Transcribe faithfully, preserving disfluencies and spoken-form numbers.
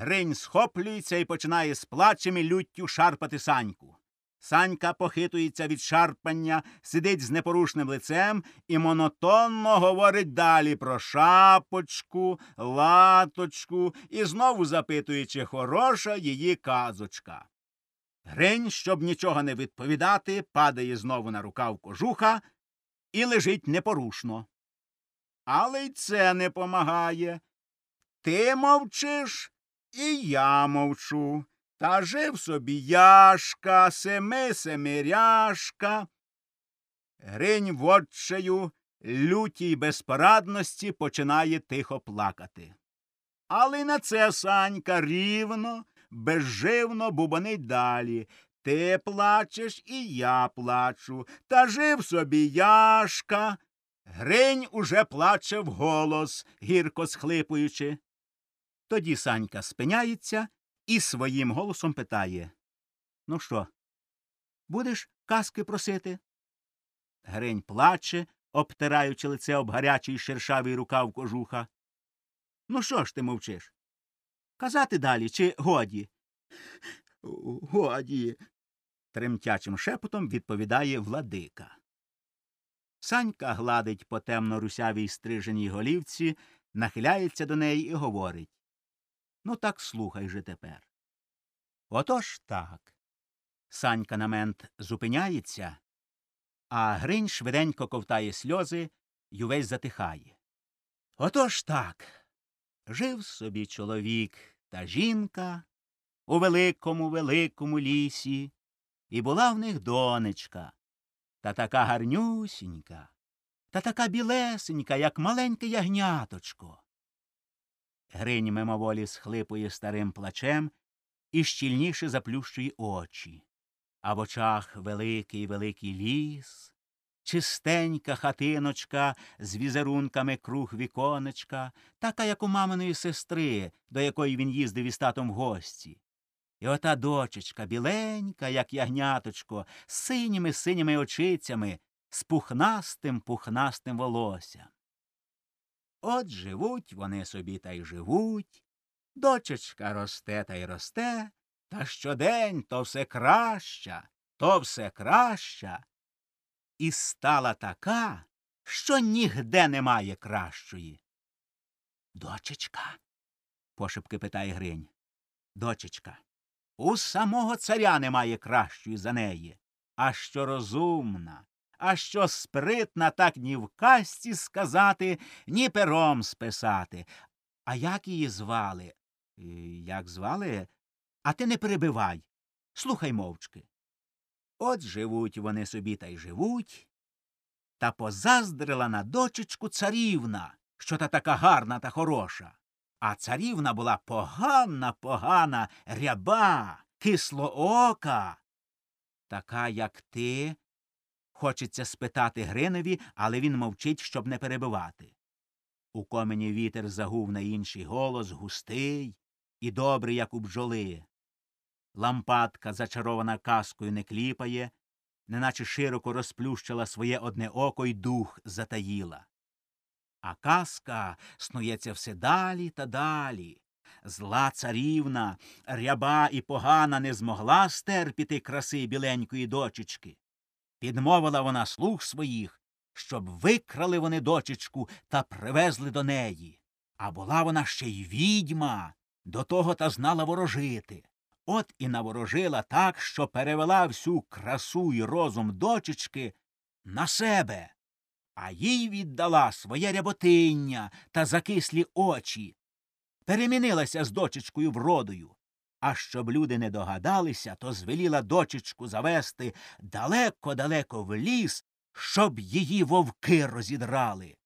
Гринь схоплюється і починає з плачем і люттю шарпати Саньку. Санька похитується від шарпання, сидить з непорушним лицем і монотонно говорить далі про шапочку, латочку і знову запитує, чи хороша її казочка. Гринь, щоб нічого не відповідати, падає знову на рукав кожуха і лежить непорушно. Але й це не помагає. Ти мовчиш, і я мовчу. Та жив собі Яшка, семи семиряшка. Гринь в отчаю, лютій безпорадності починає тихо плакати. Але й на це Санька рівно, безживно бубонить далі. Ти плачеш, і я плачу. Та жив собі Яшка. Гринь уже плаче вголос, гірко схлипуючи. Тоді Санька спиняється і своїм голосом питає: «Ну що, будеш казки просити?» Гринь плаче, обтираючи лице об гарячий шершавий рукав кожуха. «Ну що ж ти мовчиш? Казати далі чи годі?» «Годі», – тремтячим шепотом відповідає владика. Санька гладить по темно-русявій стриженій голівці, нахиляється до неї і говорить: «Ну так слухай же тепер». «Отож так». Санька на мент зупиняється, а Гринь швиденько ковтає сльози й увесь затихає. «Отож так. Жив собі чоловік та жінка у великому-великому лісі, і була в них донечка, та така гарнюсінька, та така білесенька, як маленьке ягняточко». Гринь мимоволі схлипує старим плачем і щільніше заплющує очі. А в очах великий-великий ліс, чистенька хатиночка з візерунками круг віконечка, така, як у маминої сестри, до якої він їздив із татом в гості. І ота дочечка, біленька, як ягняточко, з синіми-синіми очицями, з пухнастим-пухнастим волоссям. От живуть вони собі та й живуть, дочечка росте та й росте, та щодень то все краща, то все краща. І стала така, що нігде немає кращої. «Дочечка?» – пошепки питає Гринь. «Дочечка, у самого царя немає кращої за неї. А що розумна, а що спритна, так ні в казці сказати, ні пером списати. А як її звали?» «Як звали? А ти не перебивай. Слухай мовчки. От живуть вони собі та й живуть, та позаздрила на дочечку царівна, що та така гарна та хороша. А царівна була погана-погана, ряба, кислоока. Така, як ти», – хочеться спитати Гринові, але він мовчить, щоб не перебивати. У комені вітер загув на інший голос, густий і добрий, як у бджоли. Лампадка, зачарована казкою, не кліпає, неначе широко розплющила своє одне око й дух затаїла. А казка снується все далі та далі. Зла царівна, ряба і погана, не змогла стерпіти краси біленької дочечки. Підмовила вона слуг своїх, щоб викрали вони дочечку та привезли до неї. А була вона ще й відьма, до того та знала ворожити. От і наворожила так, що перевела всю красу й розум дочечки на себе, а їй віддала своє ряботиння та закислі очі. Перемінилася з дочечкою вродою. А щоб люди не догадалися, то звеліла дочечку завести далеко-далеко в ліс, щоб її вовки розідрали.